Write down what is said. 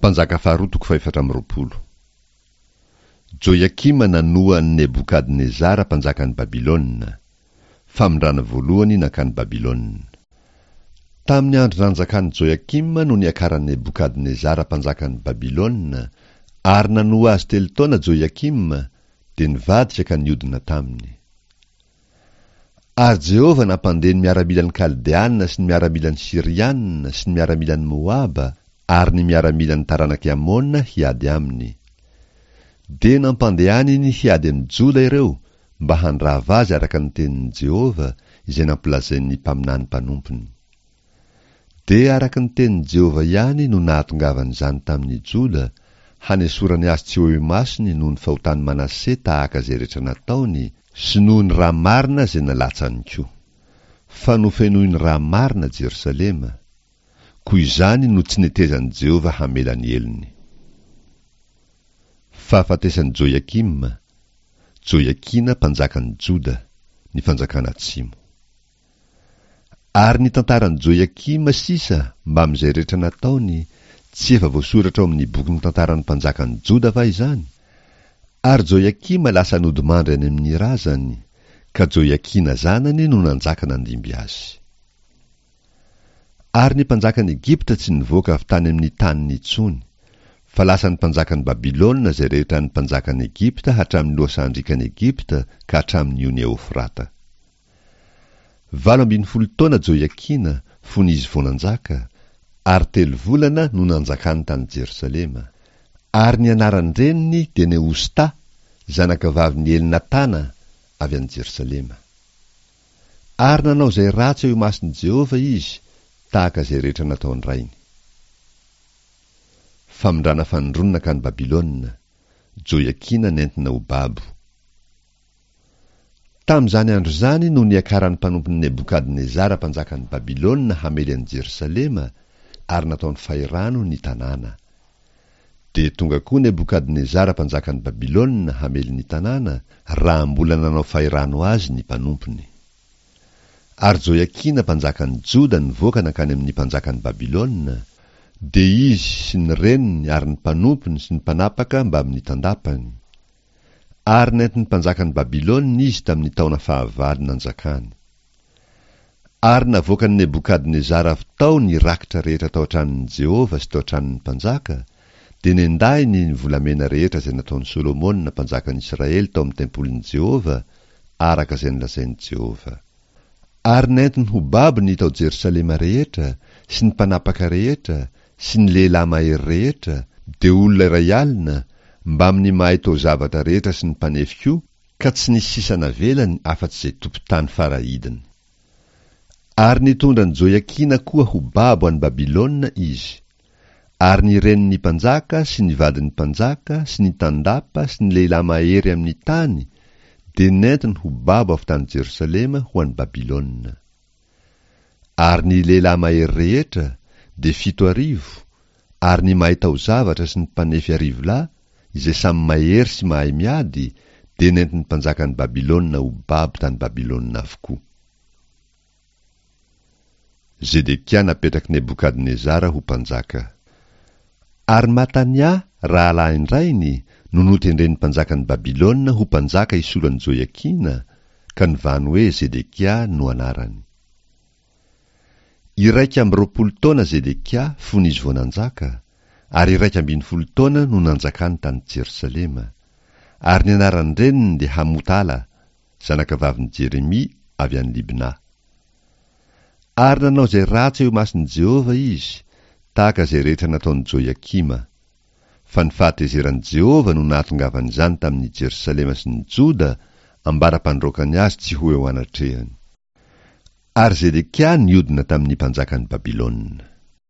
Mpanjaka faharoa toko 420. Joiakima nanoa ny Nebukadnezara mpanjakan'ny Babilôna. Famindrana voalohany nakany Babilôna. Tamin'ny andro nanjakan'ny Joiakima no niakaran'ny Nebukadnezara mpanjakan'ny Babilôna, ary nanoa azy 3 taona Joiakima, dia nivadika ka niodina taminy. Ary Jehova nampandeha ny miaramilan'ny Kaldeanina sy ny miaramilan'ny Sirianina sy ny miaramilan'ny Moaba ary ny miaramilan'ny taranaky Amona hiady aminy. Dia nampandehany ny hiady amin'ny Joda ireo mba handrava azy araka ny tenin'ny Jehova izay nampilazain'ny mpaminany mpanompony. Dia araka ny tenin'ny Jehova ihany no nahatongavany izany tamin'ny Joda, hanesorany azy tsy ho eo masony noho ny fahotany Manase tahaka izay rehetra nataony sy noho ny raha marina izay nalatsany koa. Fa nofenoiny raha marina Jerosalema, koa izany no tsy netezan'i Jehova hamela ny elony. Fahafatesan'i Joiakima, Joiakina mpanjakan'ny Joda, ny fanjakana atsimo. Ary ny tantaran'i Joiakima sisa mba amin'izay rehetra nataony tsy efa voasoratra ao amin'ny boky ny tantaran'ny mpanjakan'ny Joda va izany? Ary Joiakima lasa nodimandry any amin'ny razany, ka Joiakina zanany no nanjaka nandimby azy. Ary ny mpanjakan'ny Egipta tsy nivoaka avy tany amin'ny taniny intsony, fa lasa ny mpanjakan'ny Babilôna izay rehetra ny mpanjakan'ny Egipta hatramin'ny loasandrikan'ny Egipta ka hatramin'ny ony Eufrata. 12 taona Joiakina fony izy vao nanjaka, ary 3 volana no nanjakany tany Jerosalema. Ary ny anarany reniny dia Nehusta, zanakavavin'ny Elnatana avy any Jerosalema. Ary nanao izay ratsy eo imason'i Jehova izy, tahaka izay rehetra nataony rainy. Famindrana fanondronana ka ny Babilôna, Joiakina nentina ho babo. Tamin'izany andro zany no niakaran'ny mpanompon'ny Nebukadnezara mpanjakan'ny Babilôna hamely an'i Jerosalema, ary nataony fahirano ny tanàna. Dia tonga koa Nebukadnezara mpanjakan'ny Babilôna hamely ny tanàna, raha mbola nanao fahirano azy ny mpanompony. Ary Joiakina mpanjakan'ny Joda nivoaka nakany amin'ny mpanjakan'ny Babilôna, dia izy sy ny reniny ary ny mpanompony sy ny mpanapaka mba amin'ny tandapany. Ary nentin'ny mpanjakan'ny Babilôna izy tamin'ny taona 9 nanjakany. Ary navoakan'ny Nebukadnezara avy tao ny rakitra rehetra tao an-tranon'i Jehova sy tao an-tranon'ny mpanjaka, dia nenday ny volamena rehetra izay nataon'i Solomona mpanjakan'i Israely tao amin'ny tempolin'i Jehova, araka izay nolazain'i Jehova. Ary nentiny ho babony tao Jerosalema rehetra, sy ny mpanapaka rehetra, sy ny lehilahy mahery rehetra, dia olona iray alina, mba amin'ny mahay tao zavatra rehetra sy ny mpanefy koa, ka tsy nisy sisa navelany afa-tsy izay tompon-tany farahidiny. Ary nitondra ny Joiakina koa ho babo any Babilôna izy. Ary ny renin'ny mpanjaka sy ny vadin'ny mpanjaka sy ny tandapa sy ny lehilahy mahery amin'ny tany, dia nentiny ho babo avy tany Jerosalema ho any Babilôna. Ary ny lehilahy mahery rehetra dia 7,000, ary ny mahay tao zavatra sy ny mpanefy 10,000, izay samy mahery sy mahay miady, dia nentiny mpanjakan'ny Babilôna ho babo tany Babilôna avokoa. Zedekia napetraky Nebukadnezara ho mpanjaka. Ary Matania, rahalahy indrainy, no notendren'ny mpanjakan'ny Babilôna ho mpanjaka isolan'ny Joiakina, ka nivany hoe Zedekia no anarany. 12 taona Zedekia fony izy vao nanjaka, ary 12 taona no nanjakany tany Jerosalema. Ary ny anarany reniny dia Hamotala, zanakavavin'i Jeremia avy any Libna. Ary nanao izay ratsy eo imason'i Jehova izy, tahaka izay rehetra nataon'i Joiakima. Fa ny fahatezeran'i Jehova no nahatongavany izany tamin'ny Jerosalema sy ny Joda, ambara-pandroakany azy tsy ho eo anatrehany. Ary Zedekia niodina tamin'ny mpanjakan'ny Babilôna.